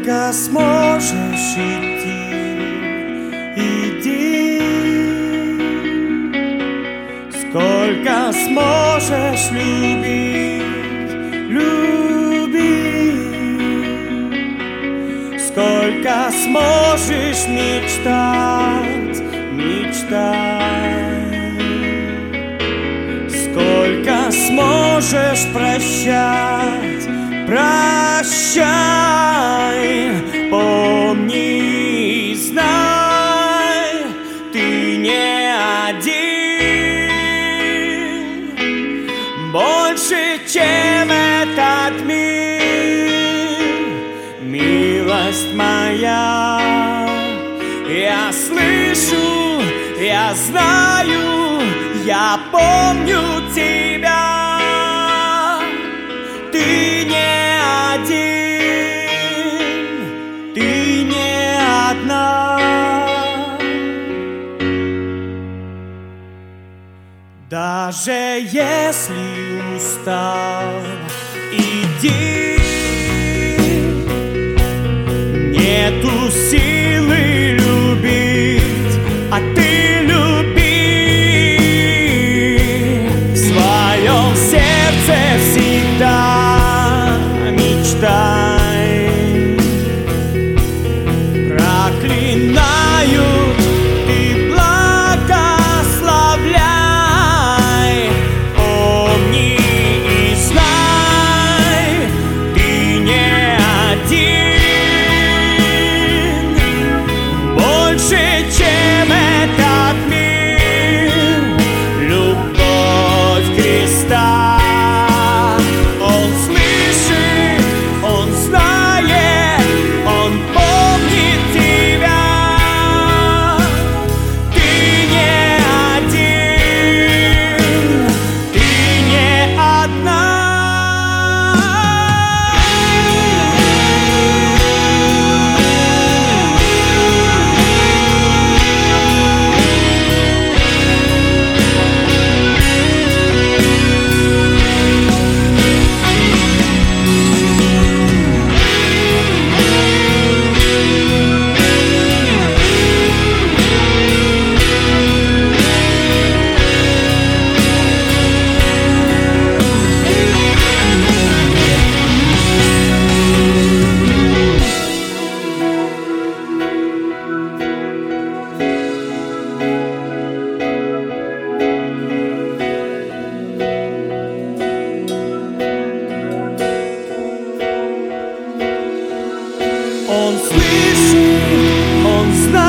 Сколько сможешь идти, иди. Сколько сможешь любить, люби. Сколько сможешь мечтать, мечтай. Сколько сможешь прощать, прощай. Помни и знай, ты не один. Больше, чем этот мир, милость моя. Я слышу, я знаю, я помню тебя. Ты не один, ты не одна. Даже если устал, иди. Нету силы любить, а ты люби. В своем сердце всегда мечтай. Проклинаю, ты благословляй. Помни и знай, ты не один. Больше, чем этот мир, любовь Христа. Он слышит, Он знает, Он помнит тебя. Ты не один, ты не одна. Он слышит, Он знает.